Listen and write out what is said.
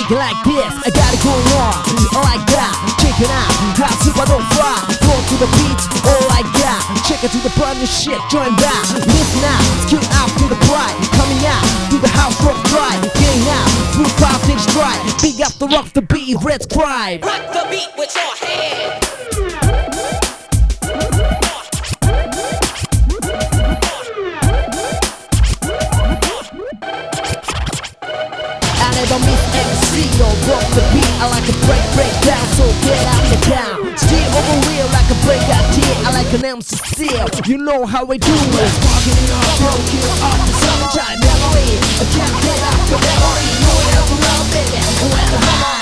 thinking like this, I gotta go on. Like that, check it out, how super don't fly. Go to the beat, all like that. Check it to the brand new shit, join that. Listen out, skill out to the pride. Coming out, to the house rock drive. Getting out, through 5-inch stride. Big up the rock, the beat, red scribe. Rock the beat with your head. I never miss MC or rock the beat. I like a break down, so get out the down. Still over real like a breakout deal. I like an MC still, you know how I do it. Sparking it up, broken up the summertime memory. I can't get out the memory, no way around, baby. When the